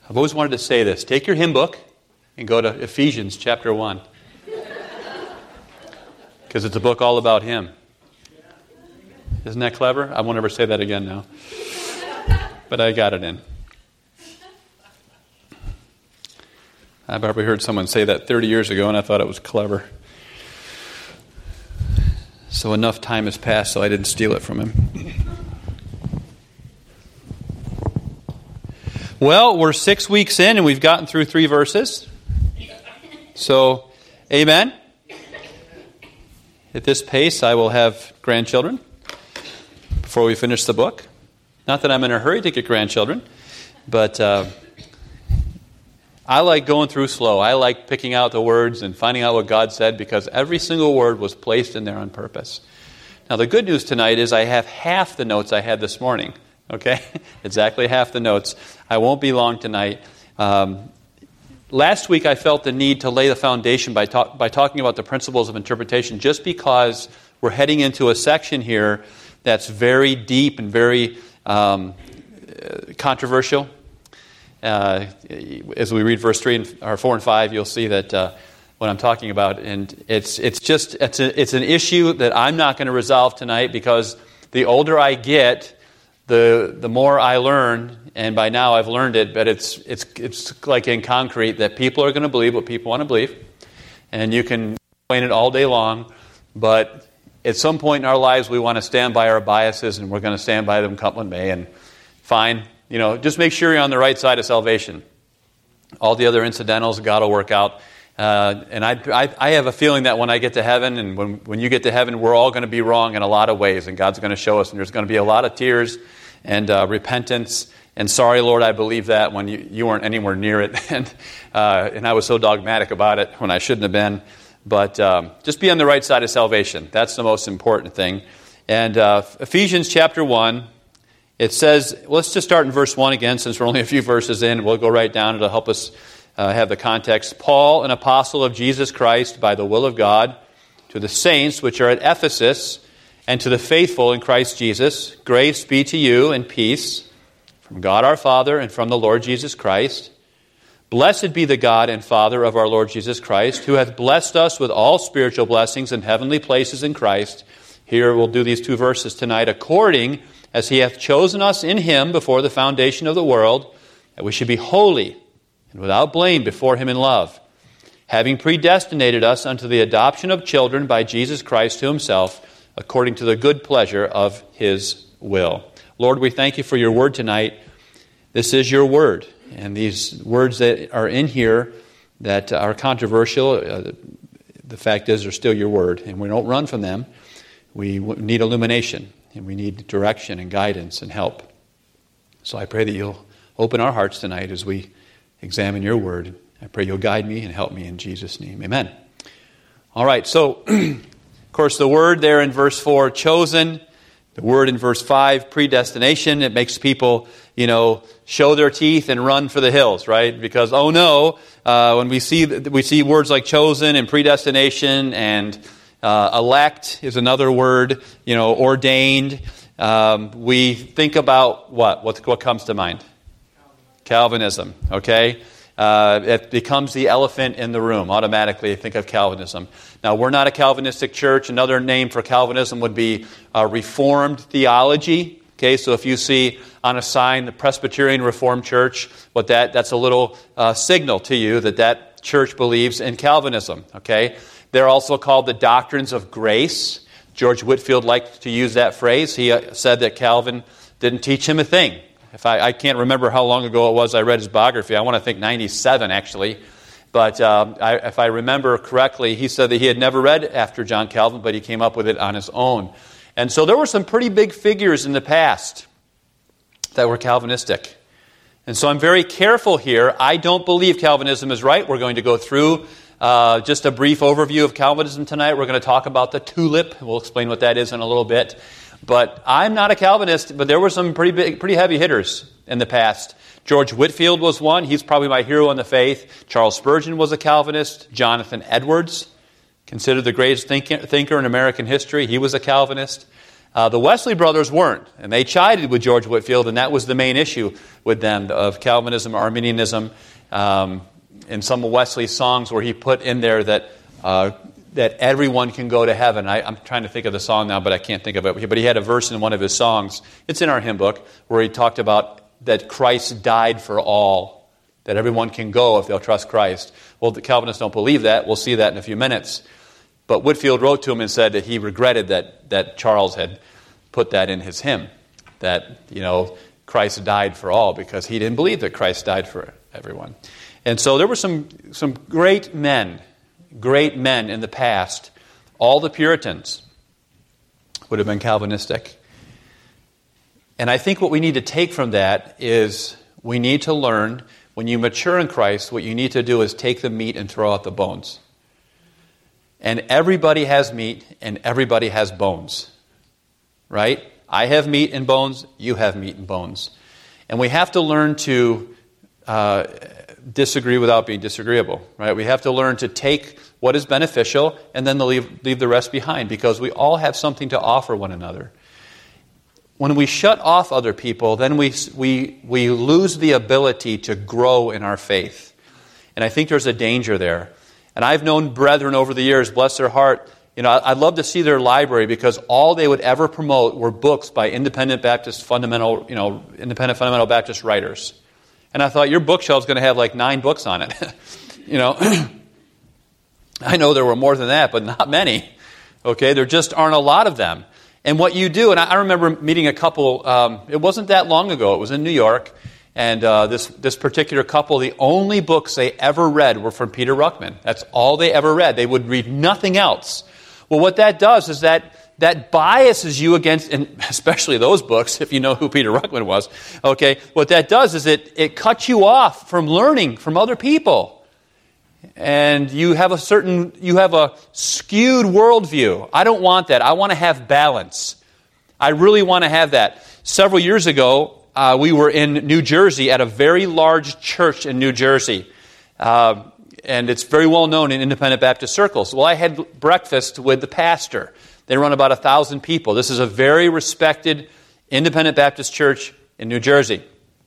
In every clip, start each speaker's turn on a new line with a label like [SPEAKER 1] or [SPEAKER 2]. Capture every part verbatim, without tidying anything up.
[SPEAKER 1] I've always wanted to say this. Take your hymn book and go to Ephesians chapter one. Because it's a book all about Him. Isn't that clever? I won't ever say that again now. But I got it in. I probably heard someone say that thirty years ago, and I thought it was clever. So enough time has passed, so I didn't steal it from him. Well, we're six weeks in, and we've gotten through three verses. So, amen. At this pace, I will have grandchildren before we finish the book. Not that I'm in a hurry to get grandchildren, but uh, I like going through slow. I like picking out the words and finding out what God said, because every single word was placed in there on purpose. Now, the good news tonight is I have half the notes I had this morning. Okay? Exactly half the notes. I won't be long tonight. Um, last week I felt the need to lay the foundation by, talk, by talking about the principles of interpretation, just because we're heading into a section here that's very deep and very um, controversial. Uh, as we read verse three and, or four and five, you'll see that uh, what I'm talking about, and it's it's just it's a, it's an issue that I'm not going to resolve tonight, because the older I get, the the more I learn, and by now I've learned it. But it's it's it's like in concrete that people are going to believe what people want to believe, and you can explain it all day long, but at some point in our lives we want to stand by our biases, and we're going to stand by them come what may, and fine. You know, just make sure you're on the right side of salvation. All the other incidentals, God will work out. Uh, and I, I, I have a feeling that when I get to heaven, and when, when you get to heaven, we're all going to be wrong in a lot of ways. And God's going to show us. And there's going to be a lot of tears and uh, repentance. And sorry, Lord, I believe that when you, you weren't anywhere near it. and, uh, and I was so dogmatic about it when I shouldn't have been. But um, just be on the right side of salvation. That's the most important thing. And uh, Ephesians chapter one. It says, well, let's just start in verse one again, since we're only a few verses in. We'll go right down. It'll help us uh, have the context. Paul, an apostle of Jesus Christ, by the will of God, to the saints which are at Ephesus, and to the faithful in Christ Jesus, grace be to you and peace from God our Father and from the Lord Jesus Christ. Blessed be the God and Father of our Lord Jesus Christ, who hath blessed us with all spiritual blessings in heavenly places in Christ. Here we'll do these two verses tonight. According as He hath chosen us in Him before the foundation of the world, that we should be holy and without blame before Him in love, having predestinated us unto the adoption of children by Jesus Christ to Himself, according to the good pleasure of His will. Lord, we thank You for Your word tonight. This is Your word, and these words that are in here that are controversial, uh, the fact is they're still Your word, and we don't run from them. We need illumination. And we need direction and guidance and help. So I pray that You'll open our hearts tonight as we examine Your word. I pray You'll guide me and help me in Jesus' name. Amen. All right, so, of course, the word there in verse four, chosen. The word in verse five, predestination. It makes people, you know, show their teeth and run for the hills, right? Because, oh no, uh, when we see we see words like chosen and predestination and Uh, elect is another word, you know, ordained. Um, we think about what? what? What comes to mind? Calvinism, okay? Uh, it becomes the elephant in the room. Automatically, think of Calvinism. Now, we're not a Calvinistic church. Another name for Calvinism would be uh, Reformed theology. Okay, so if you see on a sign the Presbyterian Reformed Church, what that that's a little uh, signal to you that that church believes in Calvinism, okay? They're also called the doctrines of grace. George Whitefield liked to use that phrase. He said that Calvin didn't teach him a thing. If I, I can't remember how long ago it was I read his biography. I want to think ninety-seven, actually. But um, I, if I remember correctly, he said that he had never read after John Calvin, but he came up with it on his own. And so there were some pretty big figures in the past that were Calvinistic. And so I'm very careful here. I don't believe Calvinism is right. We're going to go through Uh, just a brief overview of Calvinism tonight. We're going to talk about the tulip. We'll explain what that is in a little bit. But I'm not a Calvinist, but there were some pretty big, pretty heavy hitters in the past. George Whitefield was one. He's probably my hero in the faith. Charles Spurgeon was a Calvinist. Jonathan Edwards, considered the greatest thinker, thinker in American history. He was a Calvinist. Uh, the Wesley brothers weren't, and they chided with George Whitefield, and that was the main issue with them, of Calvinism, Arminianism, um, in some of Wesley's songs where he put in there that uh, that everyone can go to heaven. I, I'm trying to think of the song now, but I can't think of it. But he had a verse in one of his songs, it's in our hymn book, where he talked about that Christ died for all, that everyone can go if they'll trust Christ. Well, the Calvinists don't believe that. We'll see that in a few minutes. But Whitefield wrote to him and said that he regretted that that Charles had put that in his hymn, that, you know, Christ died for all, because he didn't believe that Christ died for everyone. And so there were some some great men, great men in the past. All the Puritans would have been Calvinistic. And I think what we need to take from that is we need to learn, when you mature in Christ, what you need to do is take the meat and throw out the bones. And everybody has meat and everybody has bones. Right? I have meat and bones, you have meat and bones. And we have to learn to uh, disagree without being disagreeable. Right? We have to learn to take what is beneficial and then leave, leave the rest behind, because we all have something to offer one another. When we shut off other people, then we we we lose the ability to grow in our faith. And I think there's a danger there. And I've known brethren over the years, bless their heart, you know, I'd love to see their library, because all they would ever promote were books by independent Baptist fundamental, you know, independent fundamental Baptist writers. And I thought, your bookshelf's going to have like nine books on it. You know, I know there were more than that, but not many. Okay, there just aren't a lot of them. And what you do, and I remember meeting a couple, um, it wasn't that long ago, it was in New York, and uh, this this particular couple, the only books they ever read were from Peter Ruckman. That's all they ever read. They would read nothing else. Well, what that does is that that biases you against, and especially those books, if you know who Peter Ruckman was, okay, what that does is it, it cuts you off from learning from other people. And you have a certain, you have a skewed worldview. I don't want that. I want to have balance. I really want to have that. Several years ago, uh, we were in New Jersey at a very large church in New Jersey. Uh, and it's very well known in independent Baptist circles. Well, I had breakfast with the pastor. They run about a thousand people. This is a very respected independent Baptist church in New Jersey.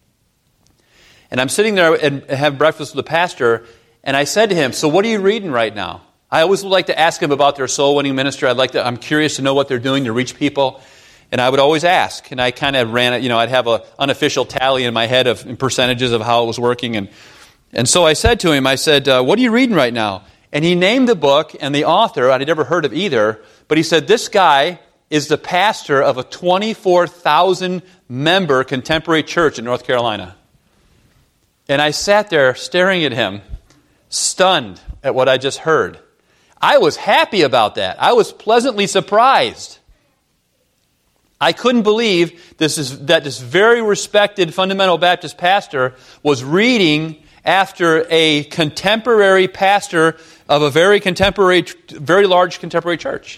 [SPEAKER 1] And I'm sitting there and have breakfast with the pastor, and I said to him, so what are you reading right now? I always would like to ask him about their soul-winning ministry. I'd like to, I'm curious to know what they're doing to reach people. And I would always ask. And I kind of ran it, you know, I'd have an unofficial tally in my head of in percentages of how it was working. And and so I said to him, I said, uh, what are you reading right now? And he named the book and the author. I'd never heard of either. But he said, this guy is the pastor of a twenty-four thousand member contemporary church in North Carolina. And I sat there staring at him, stunned at what I just heard. I was happy about that. I was pleasantly surprised. I couldn't believe this is that this very respected fundamental Baptist pastor was reading after a contemporary pastor of a very contemporary, very large contemporary church.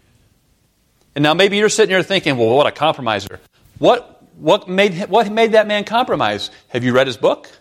[SPEAKER 1] And now maybe you're sitting here thinking, well, what a compromiser. What what made what made that man compromise? Have you read his book?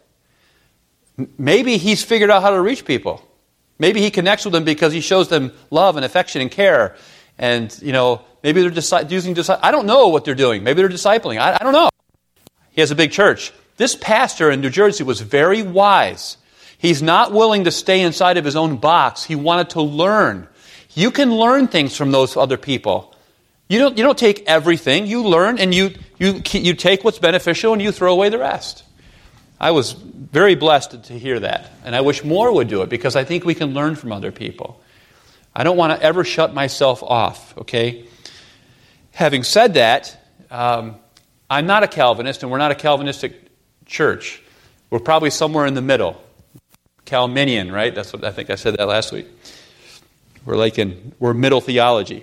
[SPEAKER 1] Maybe he's figured out how to reach people. Maybe he connects with them because he shows them love and affection and care. And, you know, maybe they're disi- using disciples. I don't know what they're doing. Maybe they're discipling. I, I don't know. He has a big church. This pastor in New Jersey was very wise. He's not willing to stay inside of his own box. He wanted to learn. You can learn things from those other people. You don't, you don't take everything. You learn and you, you, you take what's beneficial and you throw away the rest. I was very blessed to hear that. And I wish more would do it, because I think we can learn from other people. I don't want to ever shut myself off, okay? Having said that, um, I'm not a Calvinist, and we're not a Calvinistic church. We're probably somewhere in the middle. Calminian, right? That's what I think I said that last week. We're like in, we're middle theology.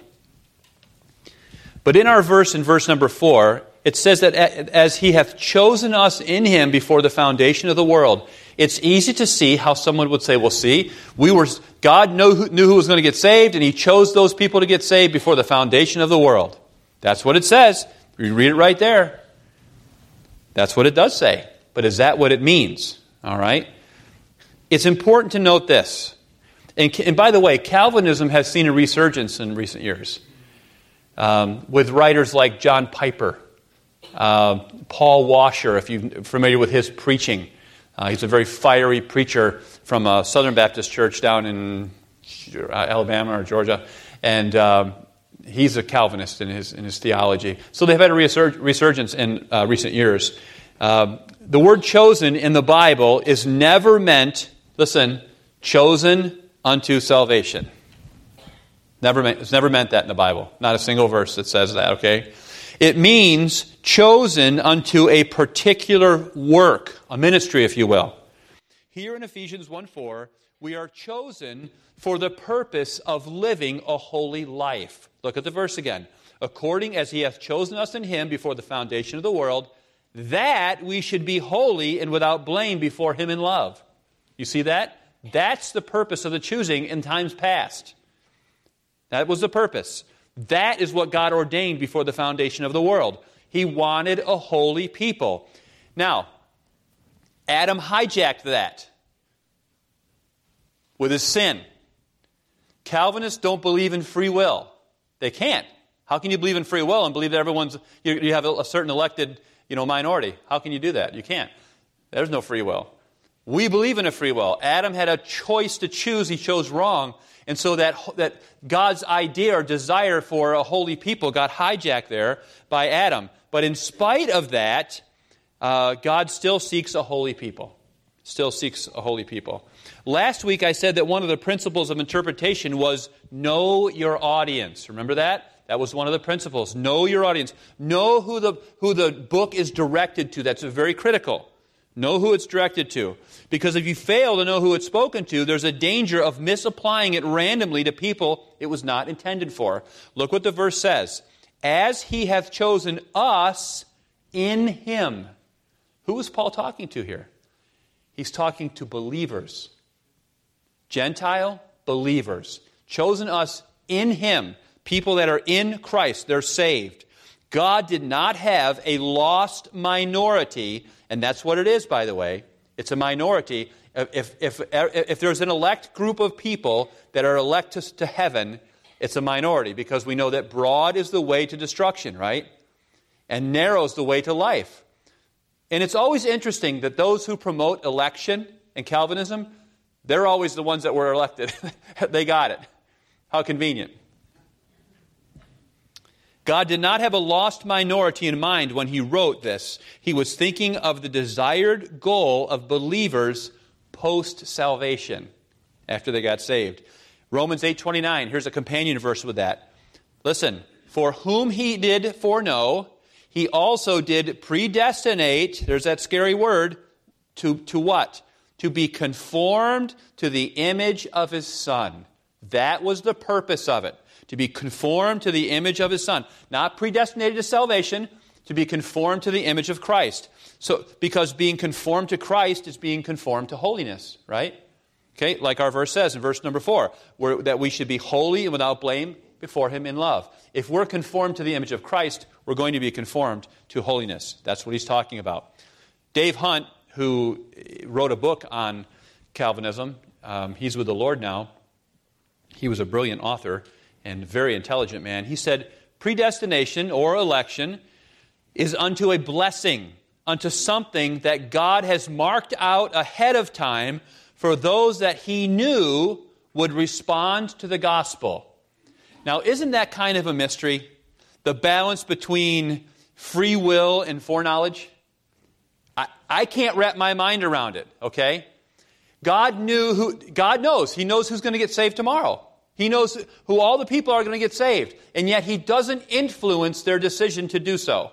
[SPEAKER 1] But in our verse, in verse number four, it says that as he hath chosen us in him before the foundation of the world. It's easy to see how someone would say, well, see, we were God knew who, knew who was going to get saved, and he chose those people to get saved before the foundation of the world. That's what it says. You read it right there. That's what it does say. But is that what it means? All right? It's important to note this. And, and by the way, Calvinism has seen a resurgence in recent years. Um, with writers like John Piper, uh, Paul Washer, if you're familiar with his preaching. Uh, he's a very fiery preacher from a Southern Baptist church down in Alabama or Georgia. And um, he's a Calvinist in his in his theology. So they've had a resurg- resurgence in uh, recent years. Uh, the word chosen in the Bible is never meant, listen, chosen unto salvation. Never meant, it's never meant that in the Bible. Not a single verse that says that, okay? It means chosen unto a particular work, a ministry, if you will. Here in Ephesians one four, we are chosen for the purpose of living a holy life. Look at the verse again. According as he hath chosen us in him before the foundation of the world, that we should be holy and without blame before him in love. You see that? That's the purpose of the choosing in times past. That was the purpose. That is what God ordained before the foundation of the world. He wanted a holy people. Now, Adam hijacked that with his sin. Calvinists don't believe in free will. They can't. How can you believe in free will and believe that everyone's, you, you have a certain elected, you know, minority? How can you do that? You can't. There's no free will. We believe in a free will. Adam had a choice to choose. He chose wrong. And so that, that God's idea or desire for a holy people got hijacked there by Adam. But in spite of that, uh, God still seeks a holy people. Still seeks a holy people. Last week I said that one of the principles of interpretation was know your audience. Remember that? That was one of the principles. Know your audience. Know who the, who the book is directed to. That's very critical. Know who it's directed to. Because if you fail to know who it's spoken to, there's a danger of misapplying it randomly to people it was not intended for. Look what the verse says. As he hath chosen us in him. Who is Paul talking to here? He's talking to believers. Gentile believers. Chosen us in him. People that are in Christ. They're saved. God did not have a lost minority. And that's what it is, by the way. It's a minority. If, if, if there's an elect group of people that are elect to, to heaven, it's a minority because we know that broad is the way to destruction, right? And narrow is the way to life. And it's always interesting that those who promote election and Calvinism, they're always the ones that were elected. They got it. How convenient. God did not have a lost minority in mind when he wrote this. He was thinking of the desired goal of believers post-salvation, after they got saved. Romans eight twenty-nine, here's a companion verse with that. Listen, for whom he did foreknow, he also did predestinate, there's that scary word, to, to what? To be conformed to the image of his Son. That was the purpose of it. To be conformed to the image of his Son. Not predestinated to salvation, to be conformed to the image of Christ. So, because being conformed to Christ is being conformed to holiness, right? Okay, like our verse says in verse number four, where, that we should be holy and without blame before him in love. If we're conformed to the image of Christ, we're going to be conformed to holiness. That's what he's talking about. Dave Hunt, who wrote a book on Calvinism, um, he's with the Lord now. He was a brilliant author and very intelligent man. He said, predestination or election is unto a blessing, unto something that God has marked out ahead of time for those that he knew would respond to the gospel. Now, isn't that kind of a mystery? The balance between free will and foreknowledge? I, I can't wrap my mind around it, okay? God knew who, God knows. He knows who's going to get saved tomorrow. He knows who all the people are going to get saved. And yet he doesn't influence their decision to do so.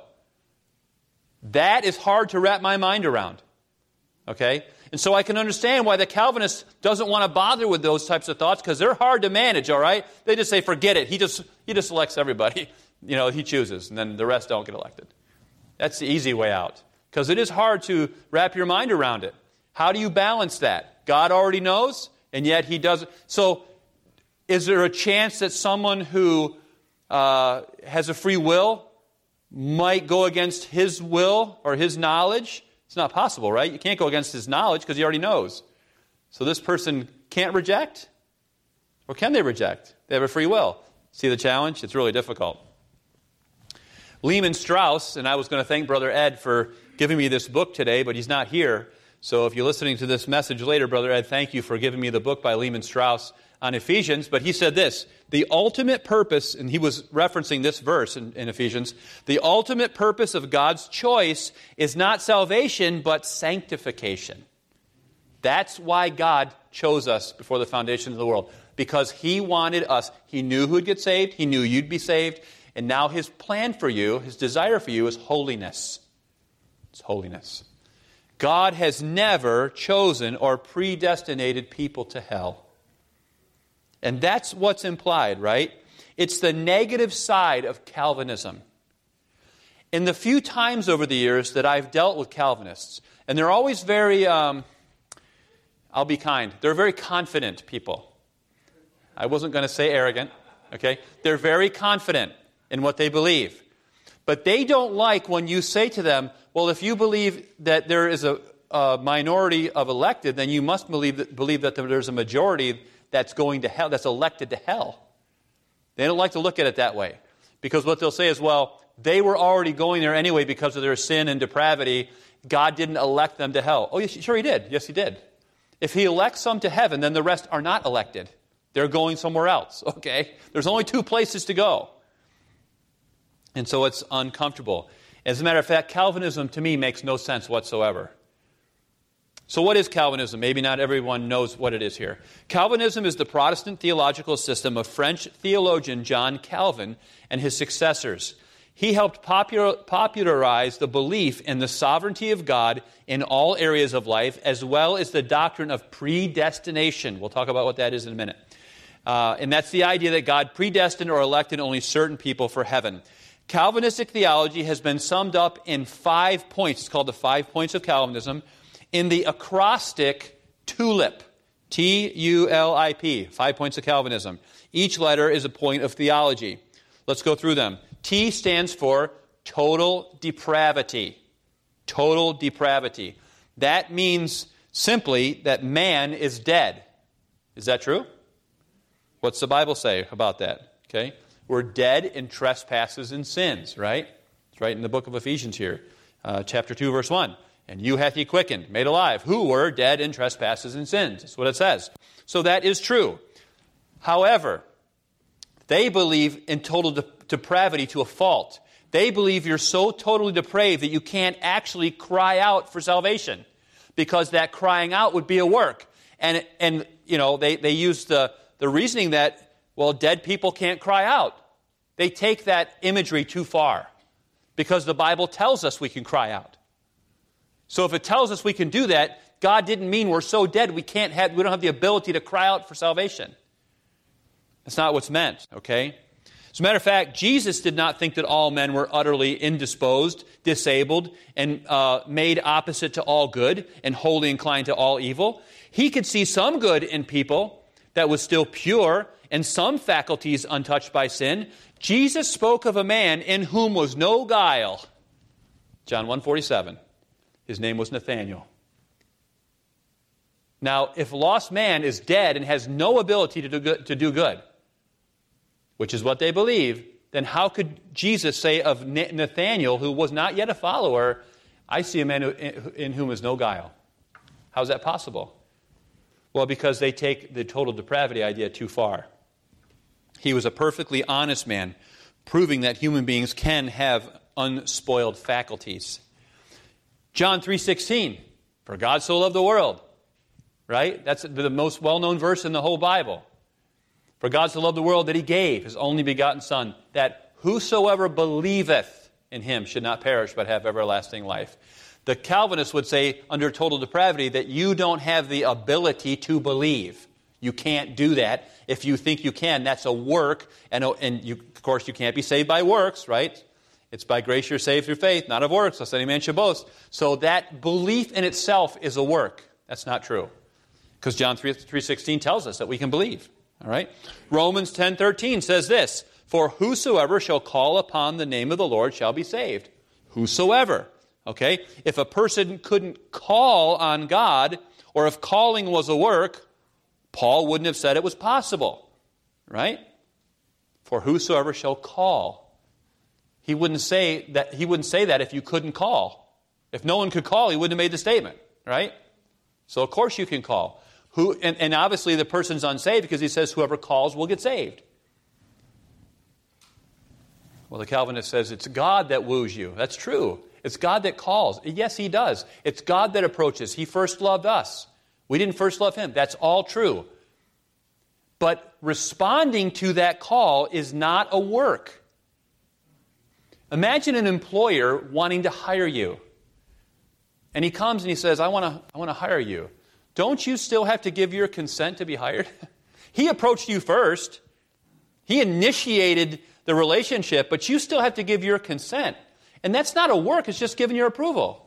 [SPEAKER 1] That is hard to wrap my mind around. Okay? And so I can understand why the Calvinist doesn't want to bother with those types of thoughts, because they're hard to manage, all right? They just say, forget it. He just he just elects everybody. You know, he chooses, and then the rest don't get elected. That's the easy way out. Because it is hard to wrap your mind around it. How do you balance that? God already knows, and yet he doesn't. So is there a chance that someone who uh, has a free will might go against his will or his knowledge? It's not possible, right? You can't go against his knowledge because he already knows. So this person can't reject? Or can they reject? They have a free will. See the challenge? It's really difficult. Lehman Strauss, and I was going to thank Brother Ed for giving me this book today, but he's not here. So if you're listening to this message later, Brother Ed, thank you for giving me the book by Lehman Strauss on Ephesians. But he said this, the ultimate purpose, and he was referencing this verse in, in Ephesians, the ultimate purpose of God's choice is not salvation, but sanctification. That's why God chose us before the foundation of the world. Because He wanted us. He knew who would get saved. He knew you'd be saved. And now His plan for you, His desire for you is holiness. It's holiness. God has never chosen or predestinated people to hell. And that's what's implied, right? It's the negative side of Calvinism. In the few times over the years that I've dealt with Calvinists, and they're always very, um, I'll be kind, they're very confident people. I wasn't going to say arrogant, okay? They're very confident in what they believe. But they don't like when you say to them, well, if you believe that there is a, a minority of elected, then you must believe that, believe that there's a majority that's going to hell, that's elected to hell. They don't like to look at it that way. Because what they'll say is, well, they were already going there anyway because of their sin and depravity. God didn't elect them to hell. Oh, yes, sure He did. Yes, He did. If He elects some to heaven, then the rest are not elected. They're going somewhere else, okay? There's only two places to go. And so it's uncomfortable. As a matter of fact, Calvinism to me makes no sense whatsoever. So what is Calvinism? Maybe not everyone knows what it is here. Calvinism is the Protestant theological system of French theologian John Calvin and his successors. He helped popular, popularize the belief in the sovereignty of God in all areas of life, as well as the doctrine of predestination. We'll talk about what that is in a minute. Uh, and that's the idea that God predestined or elected only certain people for heaven. Calvinistic theology has been summed up in five points. It's called the five points of Calvinism in the acrostic TULIP. T U L I P. Five points of Calvinism. Each letter is a point of theology. Let's go through them. T stands for total depravity. Total depravity. That means simply that man is dead. Is that true? What's the Bible say about that? Okay. We're dead in trespasses and sins, right? It's right in the book of Ephesians here, uh, chapter two, verse one. And you hath He quickened, made alive, who were dead in trespasses and sins. That's what it says. So that is true. However, they believe in total de- depravity to a fault. They believe you're so totally depraved that you can't actually cry out for salvation, because that crying out would be a work. And, and you know, they, they use the, the reasoning that, well, dead people can't cry out. They take that imagery too far, because the Bible tells us we can cry out. So if it tells us we can do that, God didn't mean we're so dead we can't have, we don't have the ability to cry out for salvation. That's not what's meant, okay? As a matter of fact, Jesus did not think that all men were utterly indisposed, disabled, and uh, made opposite to all good, and wholly inclined to all evil. He could see some good in people that was still pure, and some faculties untouched by sin. Jesus spoke of a man in whom was no guile. John one forty-seven. His name was Nathanael. Now, if a lost man is dead and has no ability to do good, to do good, which is what they believe, then how could Jesus say of Nathanael, who was not yet a follower, I see a man in whom is no guile? How is that possible? Well, because they take the total depravity idea too far. He was a perfectly honest man, proving that human beings can have unspoiled faculties. John three sixteen, for God so loved the world. Right? That's the most well-known verse in the whole Bible. For God so loved the world that He gave His only begotten Son, that whosoever believeth in Him should not perish but have everlasting life. The Calvinists would say, under total depravity, that you don't have the ability to believe. You can't do that. If you think you can, that's a work. And, and you, of course, you can't be saved by works, right? It's by grace you're saved through faith, not of works, lest any man should boast. So that belief in itself is a work. That's not true. Because John three sixteen tells us that we can believe. All right? Romans ten thirteen says this, for whosoever shall call upon the name of the Lord shall be saved. Whosoever. Okay? If a person couldn't call on God, or if calling was a work, Paul wouldn't have said it was possible. Right? For whosoever shall call. He wouldn't say that, he wouldn't say that if you couldn't call. If no one could call, he wouldn't have made the statement, right? So of course you can call. Who and, and obviously the person's unsaved because he says whoever calls will get saved. Well, the Calvinist says it's God that woos you. That's true. It's God that calls. Yes, he does. It's God that approaches. He first loved us. We didn't first love him. That's all true. But responding to that call is not a work. Imagine an employer wanting to hire you. And he comes and he says, I want to I want to hire you. Don't you still have to give your consent to be hired? He approached you first. He initiated the relationship, but you still have to give your consent. And that's not a work, it's just giving your approval.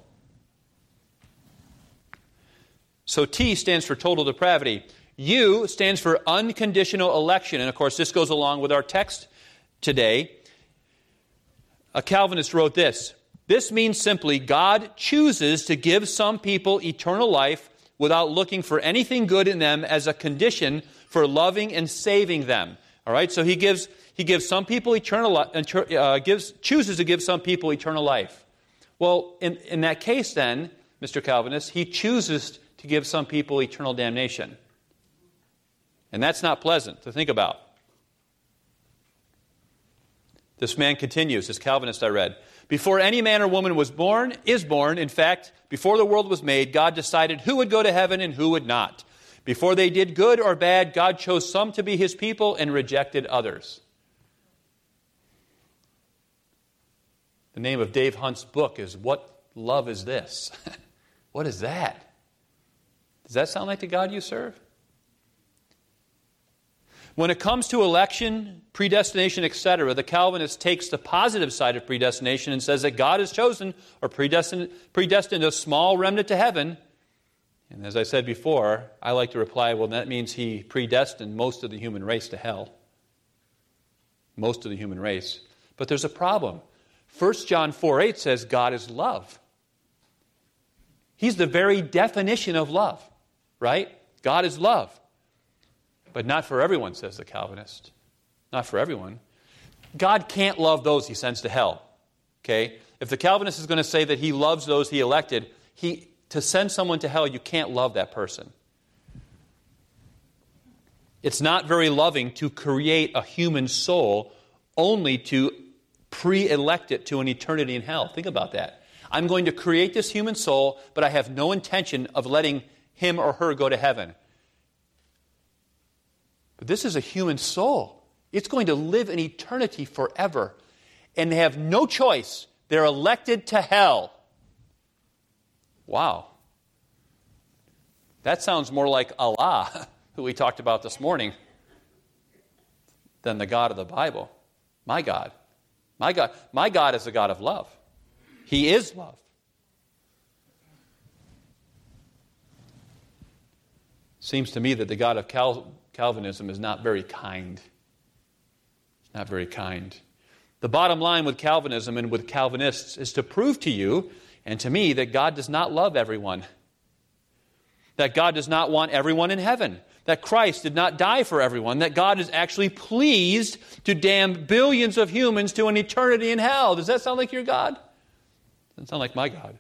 [SPEAKER 1] So T stands for total depravity. U stands for unconditional election. And of course, this goes along with our text today. A Calvinist wrote this. This means simply God chooses to give some people eternal life without looking for anything good in them as a condition for loving and saving them. All right, so he gives he gives some people eternal uh, gives chooses to give some people eternal life. Well, in in that case, then, Mister Calvinist, he chooses to give some people eternal damnation, and that's not pleasant to think about. This man continues, this Calvinist I read. Before any man or woman was born, is born, in fact, before the world was made, God decided who would go to heaven and who would not. Before they did good or bad, God chose some to be his people and rejected others. The name of Dave Hunt's book is What Love Is This? What is that? Does that sound like the God you serve? When it comes to election, predestination, et cetera, the Calvinist takes the positive side of predestination and says that God has chosen or predestined, predestined a small remnant to heaven. And as I said before, I like to reply, well, that means he predestined most of the human race to hell. Most of the human race. But there's a problem. First John four eight says God is love. He's the very definition of love, right? God is love. But not for everyone, says the Calvinist. Not for everyone. God can't love those he sends to hell. Okay? If the Calvinist is going to say that he loves those he elected, he to send someone to hell, you can't love that person. It's not very loving to create a human soul only to pre-elect it to an eternity in hell. Think about that. I'm going to create this human soul, but I have no intention of letting him or her go to heaven. But this is a human soul. It's going to live in eternity forever. And they have no choice. They're elected to hell. Wow. That sounds more like Allah, who we talked about this morning, than the God of the Bible. My God. My God. My God is a God of love. He is love. Seems to me that the God of Cal- Calvinism is not very kind. It's not very kind. The bottom line with Calvinism and with Calvinists is to prove to you and to me that God does not love everyone. That God does not want everyone in heaven. That Christ did not die for everyone. That God is actually pleased to damn billions of humans to an eternity in hell. Does that sound like your God? Doesn't sound like my God.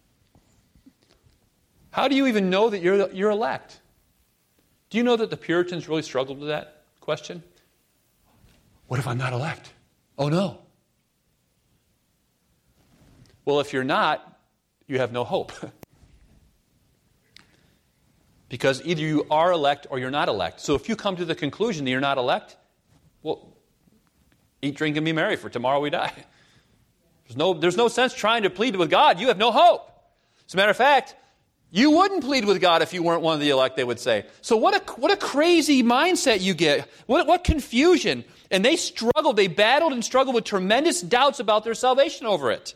[SPEAKER 1] How do you even know that you're, you're elect? Do you know that the Puritans really struggled with that question? What if I'm not elect? Oh no. Well, if you're not, you have no hope. Because either you are elect or you're not elect. So if you come to the conclusion that you're not elect, well, eat, drink, and be merry, for tomorrow we die. There's no, there's no sense trying to plead with God. You have no hope. As a matter of fact, you wouldn't plead with God if you weren't one of the elect, they would say. So what a what a crazy mindset you get. What, what confusion. And they struggled, they battled and struggled with tremendous doubts about their salvation over it.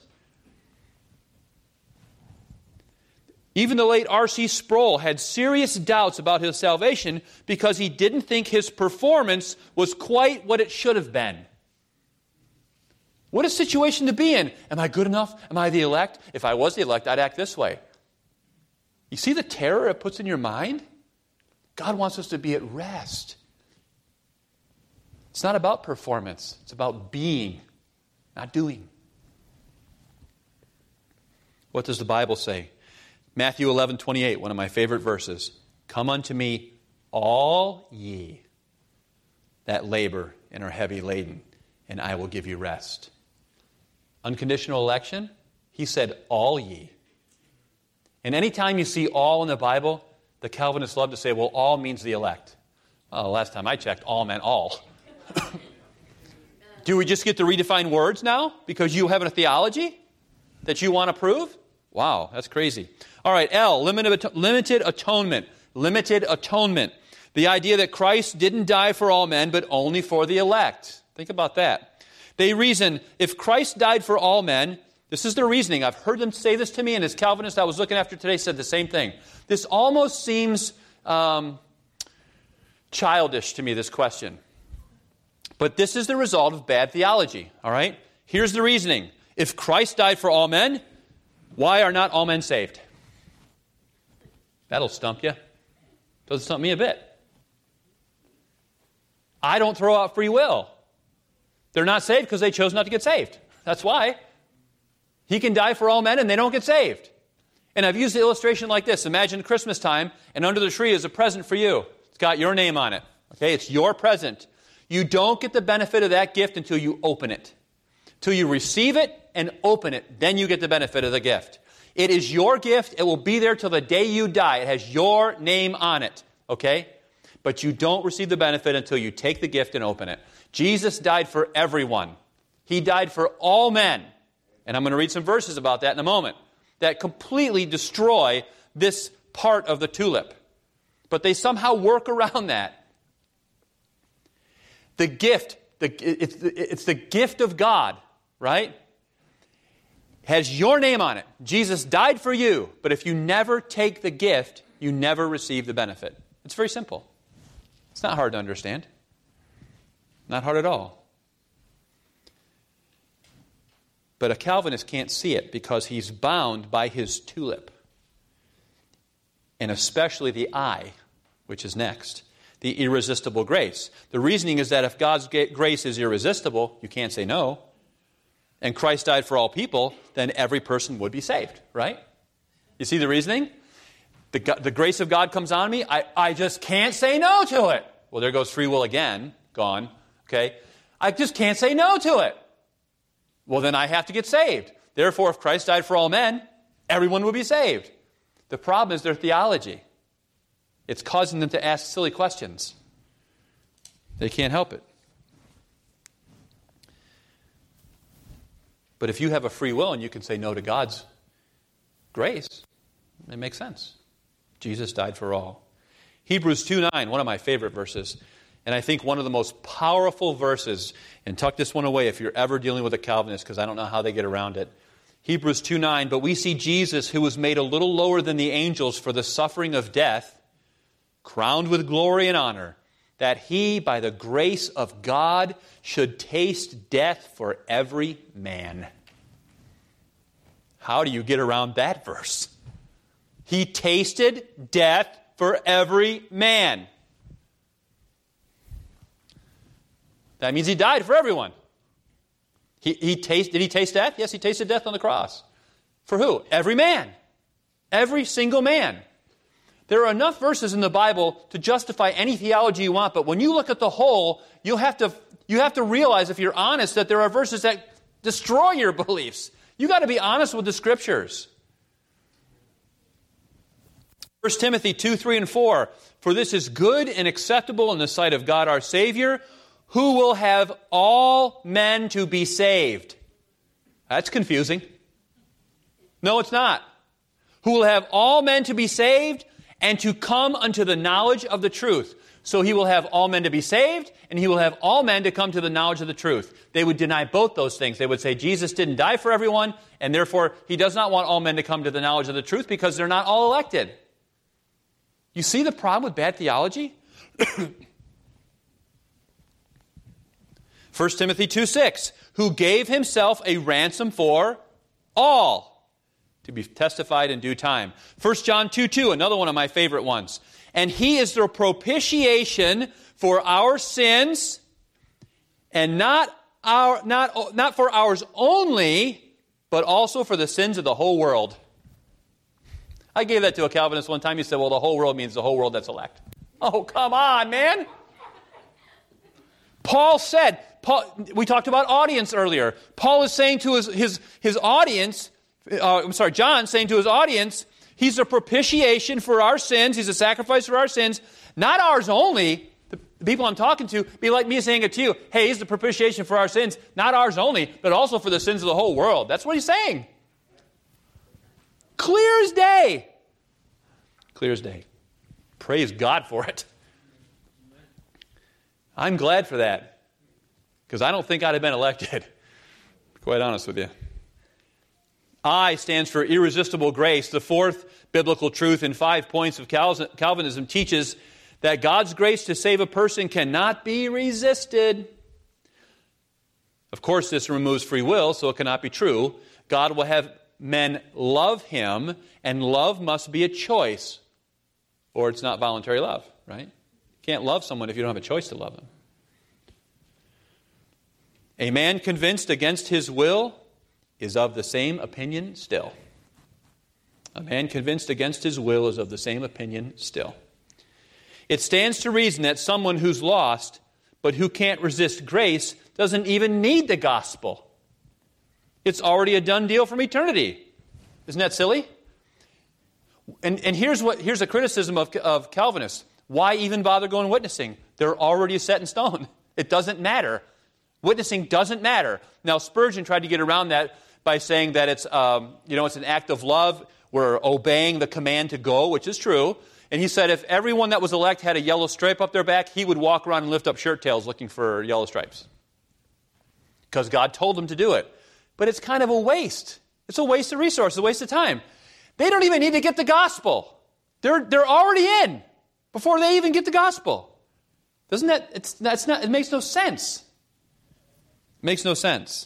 [SPEAKER 1] Even the late R C Sproul had serious doubts about his salvation because he didn't think his performance was quite what it should have been. What a situation to be in. Am I good enough? Am I the elect? If I was the elect, I'd act this way. You see the terror it puts in your mind? God wants us to be at rest. It's not about performance. It's about being. not doing. What does the Bible say? Matthew eleven twenty-eight, one of my favorite verses. Come unto me, all ye that labor and are heavy laden, and I will give you rest. Unconditional election, he said, all ye. And anytime you see all in the Bible, the Calvinists love to say, well, all means the elect. Well, last time I checked, all meant all. Do we just get to redefine words now because you have a theology that you want to prove? Wow, that's crazy. All right, L, limited, limited atonement. Limited atonement. The idea that Christ didn't die for all men, but only for the elect. Think about that. They reason, if Christ died for all men, this is their reasoning. I've heard them say this to me, and as Calvinist I was looking after today said the same thing. This almost seems um, childish to me, this question. But this is the result of bad theology, all right? Here's the reasoning. If Christ died for all men, why are not all men saved? That'll stump you. Doesn't stump me a bit. I don't throw out free will. They're not saved because they chose not to get saved. That's why. He can die for all men and they don't get saved. And I've used the illustration like this. Imagine Christmas time and under the tree is a present for you. It's got your name on it. Okay, it's your present. You don't get the benefit of that gift until you open it. Till you receive it and open it, then you get the benefit of the gift. It is your gift. It will be there till the day you die. It has your name on it. Okay? But you don't receive the benefit until you take the gift and open it. Jesus died for everyone. He died for all men. And I'm going to read some verses about that in a moment that completely destroy this part of the tulip. But they somehow work around that. The gift, the, it's, the, it's the gift of God, right? Has your name on it. Jesus died for you, but if you never take the gift, you never receive the benefit. It's very simple. It's not hard to understand. Not hard at all. But a Calvinist can't see it because he's bound by his tulip. And especially the I, which is next. The irresistible grace. The reasoning is that if God's grace is irresistible, you can't say no. And Christ died for all people, then every person would be saved, right? You see the reasoning? The, the grace of God comes on me. I, I just can't say no to it. Well, there goes free will again. Gone. Okay? I just can't say no to it. Well, then I have to get saved. Therefore, if Christ died for all men, everyone would be saved. The problem is their theology. It's causing them to ask silly questions. They can't help it. But if you have a free will and you can say no to God's grace, it makes sense. Jesus died for all. Hebrews two nine, one of my favorite verses, and I think one of the most powerful verses, and tuck this one away if you're ever dealing with a Calvinist, because I don't know how they get around it. Hebrews two nine, but we see Jesus, who was made a little lower than the angels for the suffering of death, crowned with glory and honor, that he, by the grace of God, should taste death for every man. How do you get around that verse? He tasted death for every man. That means he died for everyone. He, he taste, did he taste death? Yes, he tasted death on the cross. For who? Every man. Every single man. There are enough verses in the Bible to justify any theology you want, but when you look at the whole, you have to you have to realize, if you're honest, that there are verses that destroy your beliefs. You got to be honest with the Scriptures. First Timothy two, three, and four. For this is good and acceptable in the sight of God our Savior, who will have all men to be saved. That's confusing. No, it's not. Who will have all men to be saved and to come unto the knowledge of the truth. So he will have all men to be saved, and he will have all men to come to the knowledge of the truth. They would deny both those things. They would say Jesus didn't die for everyone, and therefore he does not want all men to come to the knowledge of the truth because they're not all elected. You see the problem with bad theology? First Timothy two six, who gave himself a ransom for all, to be testified in due time. First John two two, another one of my favorite ones. And he is the propitiation for our sins, and not our not, not for ours only, but also for the sins of the whole world. I gave that to a Calvinist one time. He said, well, the whole world means the whole world that's elect. Oh, come on, man. Paul said, Paul, we talked about audience earlier. Paul is saying to his, his, his audience, uh, I'm sorry, John saying to his audience, he's a propitiation for our sins. He's a sacrifice for our sins. Not ours only. The people I'm talking to be like me saying it to you. Hey, he's the propitiation for our sins. Not ours only, but also for the sins of the whole world. That's what he's saying. Clear as day. Clear as day. Praise God for it. I'm glad for that. Because I don't think I'd have been elected. Quite honest with you. I stands for irresistible grace. The fourth biblical truth in five points of Calvinism teaches that God's grace to save a person cannot be resisted. Of course, this removes free will, so it cannot be true. God will have men love Him, and love must be a choice, or it's not voluntary love, right? You can't love someone if you don't have a choice to love them. A man convinced against his will is of the same opinion still. A man convinced against his will is of the same opinion still. It stands to reason that someone who's lost, but who can't resist grace, doesn't even need the gospel. It's already a done deal from eternity. Isn't that silly? And, and here's what here's a criticism of, of Calvinists. Why even bother going witnessing? They're already set in stone. It doesn't matter. Witnessing doesn't matter. Now, Spurgeon tried to get around that by saying that it's, um, you know, it's an act of love. We're obeying the command to go, which is true. And he said if everyone that was elect had a yellow stripe up their back, he would walk around and lift up shirt tails looking for yellow stripes. Because God told him to do it. But it's kind of a waste. It's a waste of resources, a waste of time. They don't even need to get the gospel. They're, they're already in before they even get the gospel. Doesn't that, it's, that's not, it makes no sense. It makes no sense.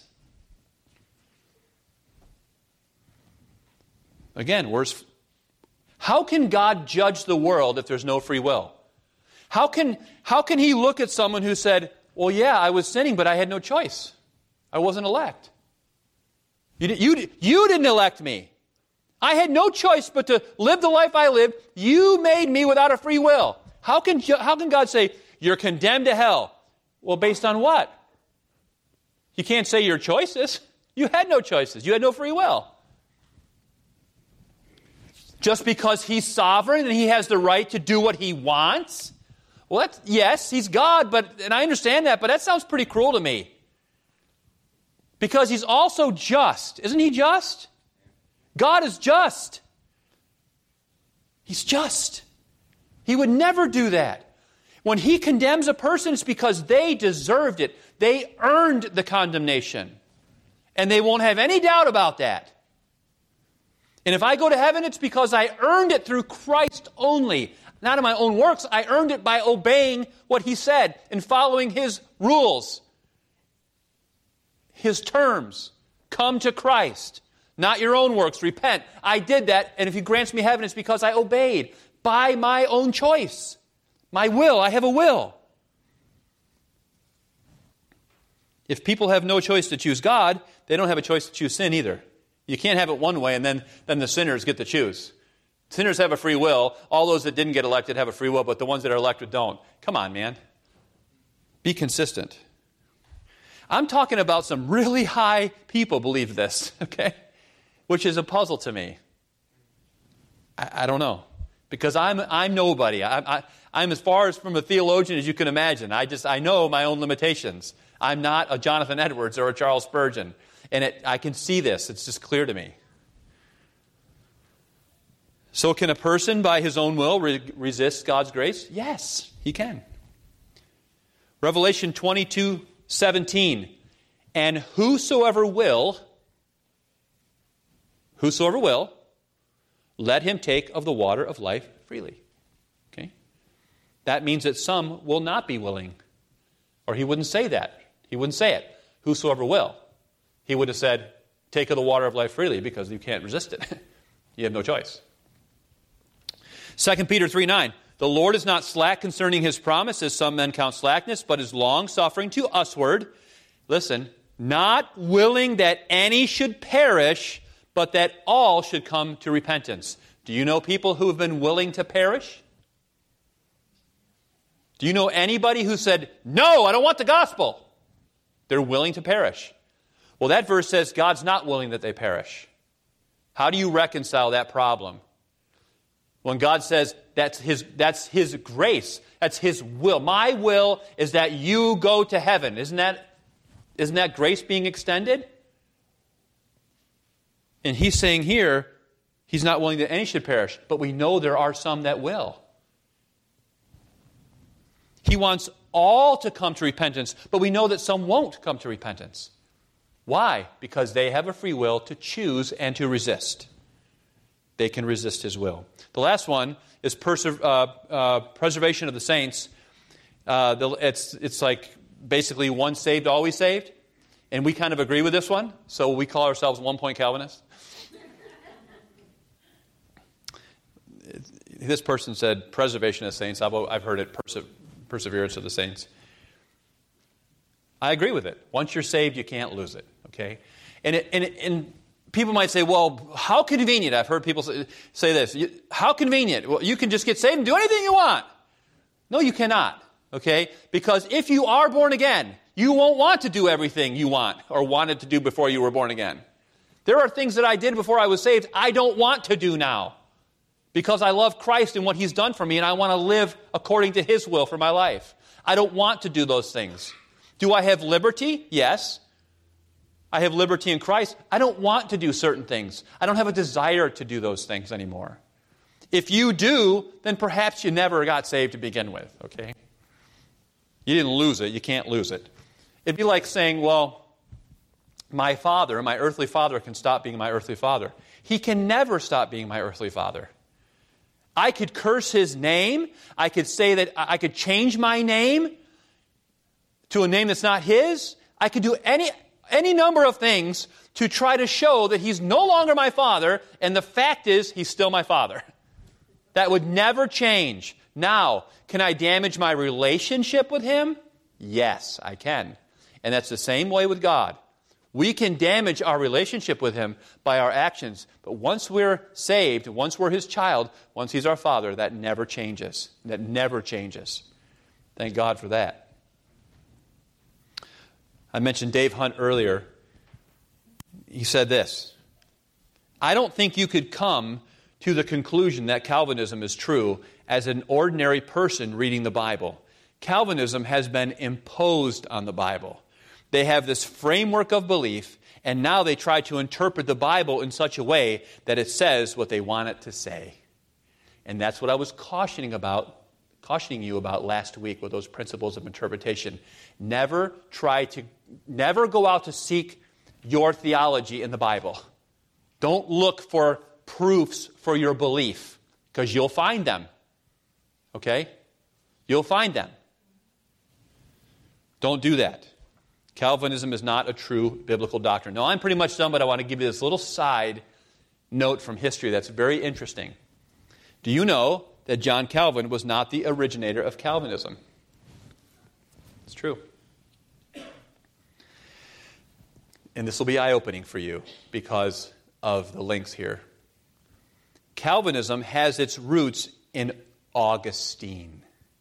[SPEAKER 1] Again, where's, how can God judge the world if there's no free will? How can, how can He look at someone who said, well, yeah, I was sinning, but I had no choice. I wasn't elect. You, you, you didn't elect me. I had no choice but to live the life I lived. You made me without a free will. How can, how can God say, you're condemned to hell? Well, based on what? You can't say your choices. You had no choices. You had no free will. Just because He's sovereign and He has the right to do what He wants? Well, that's, yes, He's God, but and I understand that, but that sounds pretty cruel to me. Because He's also just. Isn't He just? God is just. He's just. He would never do that. When He condemns a person, it's because they deserved it. They earned the condemnation. And they won't have any doubt about that. And if I go to heaven, it's because I earned it through Christ only. Not in my own works. I earned it by obeying what He said and following His rules. His terms. Come to Christ. Not your own works. Repent. I did that, and if He grants me heaven, it's because I obeyed by my own choice. My will. I have a will. If people have no choice to choose God, they don't have a choice to choose sin either. You can't have it one way and then, then the sinners get to choose. Sinners have a free will. All those that didn't get elected have a free will, but the ones that are elected don't. Come on, man. Be consistent. I'm talking about some really high people believe this, okay? Which is a puzzle to me. I, I don't know. Because I'm I'm nobody. I, I, I'm as far as from a theologian as you can imagine. I just I know my own limitations. I'm not a Jonathan Edwards or a Charles Spurgeon. And it, I can see this. It's just clear to me. So can a person by his own will re- resist God's grace? Yes, he can. Revelation twenty-two seventeen. And whosoever will, whosoever will, let him take of the water of life freely. Okay? That means that some will not be willing. Or he wouldn't say that. He wouldn't say it. Whosoever will. He would have said, take of the water of life freely, because you can't resist it. You have no choice. Second Peter three nine. The Lord is not slack concerning His promise, as some men count slackness, but is long-suffering to usward, listen, not willing that any should perish, but that all should come to repentance. Do you know people who have been willing to perish? Do you know anybody who said, no, I don't want the gospel? They're willing to perish. Well, that verse says God's not willing that they perish. How do you reconcile that problem? When God says that's his, that's his grace, that's his will. My will is that you go to heaven. Isn't that, isn't that grace being extended? And he's saying here, he's not willing that any should perish, but we know there are some that will. He wants all to come to repentance, but we know that some won't come to repentance. Why? Because they have a free will to choose and to resist. They can resist his will. The last one is perse- uh, uh, preservation of the saints. Uh, the, it's, it's like basically once saved, always saved. And we kind of agree with this one, so we call ourselves one-point Calvinists. This person said preservation of the saints. I've, I've heard it perse- perseverance of the saints. I agree with it. Once you're saved, you can't lose it. Okay, and it, and it, and people might say, "Well, how convenient?" I've heard people say, say this. How convenient? Well, you can just get saved and do anything you want. No, you cannot. Okay, because if you are born again, you won't want to do everything you want or wanted to do before you were born again. There are things that I did before I was saved I don't want to do now because I love Christ and what He's done for me, and I want to live according to His will for my life. I don't want to do those things. Do I have liberty? Yes. I have liberty in Christ. I don't want to do certain things. I don't have a desire to do those things anymore. If you do, then perhaps you never got saved to begin with, okay? You didn't lose it. You can't lose it. It'd be like saying, well, my father, my earthly father can stop being my earthly father. He can never stop being my earthly father. I could curse his name. I could say that I could change my name to a name that's not his. I could do any any number of things to try to show that he's no longer my father, and the fact is he's still my father. That would never change. Now, can I damage my relationship with him? Yes, I can. And that's the same way with God. We can damage our relationship with him by our actions, but once we're saved, once we're his child, once he's our father, that never changes. That never changes. Thank God for that. I mentioned Dave Hunt earlier. He said this: I don't think you could come to the conclusion that Calvinism is true as an ordinary person reading the Bible. Calvinism has been imposed on the Bible. They have this framework of belief, and now they try to interpret the Bible in such a way that it says what they want it to say. And that's what I was cautioning about, cautioning you about last week with those principles of interpretation. Never try to, never go out to seek your theology in the Bible. Don't look for proofs for your belief, because you'll find them. Okay? You'll find them. Don't do that. Calvinism is not a true biblical doctrine. Now, I'm pretty much done, but I want to give you this little side note from history that's very interesting. Do you know that John Calvin was not the originator of Calvinism? It's true. And this will be eye-opening for you because of the links here. Calvinism has its roots in Augustine.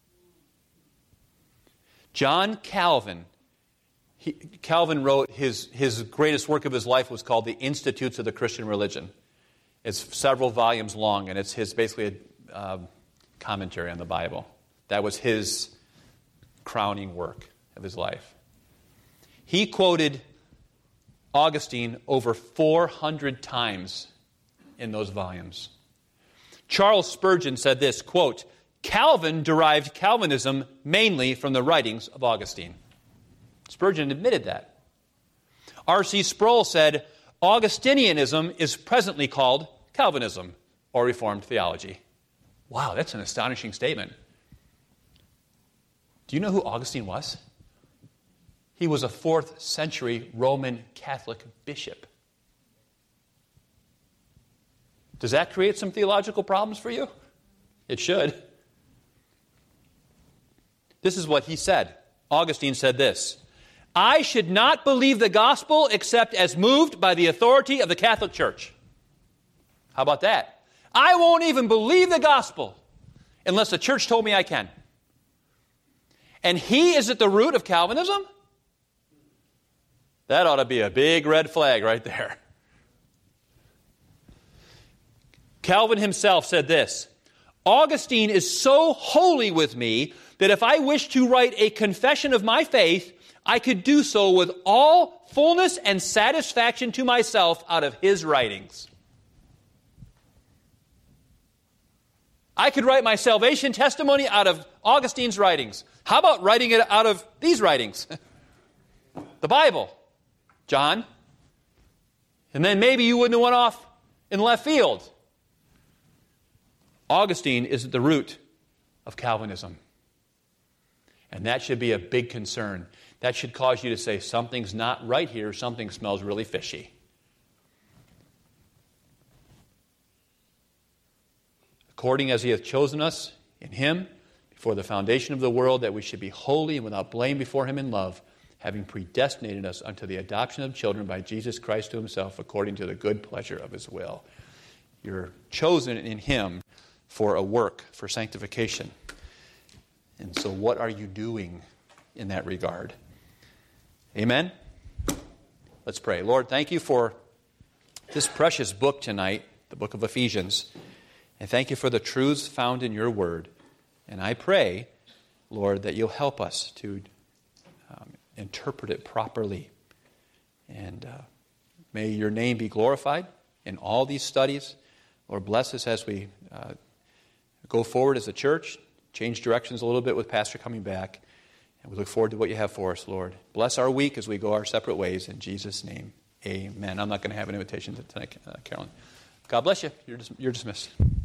[SPEAKER 1] John Calvin, he, Calvin wrote his, his greatest work of his life was called The Institutes of the Christian Religion. It's several volumes long, and it's his basically a uh, commentary on the Bible. That was his crowning work of his life. He quoted Augustine over four hundred times in those volumes. Charles Spurgeon said this, quote, Calvin derived Calvinism mainly from the writings of Augustine. Spurgeon admitted that. R C Sproul said, Augustinianism is presently called Calvinism, or Reformed theology. Wow, that's an astonishing statement. Do you know who Augustine was? He was a fourth century Roman Catholic bishop. Does that create some theological problems for you? It should. This is what he said. Augustine said this: I should not believe the gospel except as moved by the authority of the Catholic Church. How about that? I won't even believe the gospel unless the church told me I can. And he is at the root of Calvinism? That ought to be a big red flag right there. Calvin himself said this, Augustine is so holy with me that if I wished to write a confession of my faith, I could do so with all fullness and satisfaction to myself out of his writings. I could write my salvation testimony out of Augustine's writings. How about writing it out of these writings? The Bible, John. And then maybe you wouldn't have went off in left field. Augustine is at the root of Calvinism. And that should be a big concern. That should cause you to say, something's not right here, something smells really fishy. According as he hath chosen us in him before the foundation of the world, that we should be holy and without blame before him in love, having predestinated us unto the adoption of children by Jesus Christ to himself, according to the good pleasure of his will. You're chosen in him for a work, for sanctification. And so what are you doing in that regard? Amen? Let's pray. Lord, thank you for this precious book tonight, the book of Ephesians. And thank you for the truths found in your word. And I pray, Lord, that you'll help us to um, interpret it properly. And uh, may your name be glorified in all these studies. Lord, bless us as we uh, go forward as a church, change directions a little bit with Pastor coming back. And we look forward to what you have for us, Lord. Bless our week as we go our separate ways. In Jesus' name, amen. I'm not going to have an invitation tonight, uh, Carolyn. God bless you. You're, dis- you're dismissed.